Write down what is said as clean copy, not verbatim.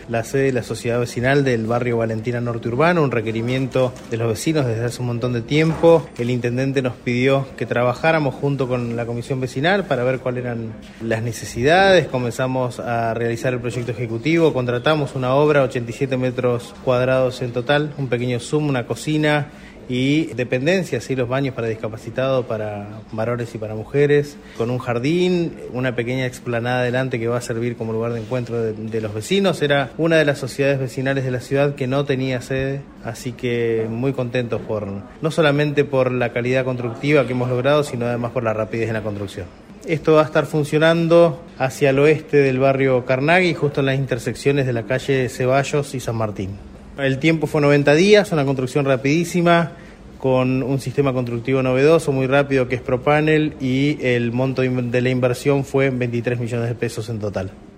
la sede de la sociedad vecinal del barrio Valentina Norte Urbano, un requerimiento de los vecinos desde hace un montón de tiempo. El intendente nos pidió que trabajáramos junto con la comisión vecinal para ver cuáles eran las necesidades. Comenzamos a realizar el proyecto ejecutivo, contratamos una obra, 87 metros cuadrados en total, un pequeño Zoom, una cocina y dependencias, y los baños para discapacitados, para varones y para mujeres, con un jardín, una pequeña explanada adelante que va a servir como lugar de encuentro de los vecinos. Era una de las sociedades vecinales de la ciudad que no tenía sede, así que muy contentos no solamente por la calidad constructiva que hemos logrado, sino además por la rapidez en la construcción. Esto va a estar funcionando hacia el oeste del barrio Carnaghi, justo en las intersecciones de la calle Ceballos y San Martín. El tiempo fue 90 días, una construcción rapidísima, con un sistema constructivo novedoso, muy rápido, que es Propanel, y el monto de la inversión fue 23 millones de pesos en total.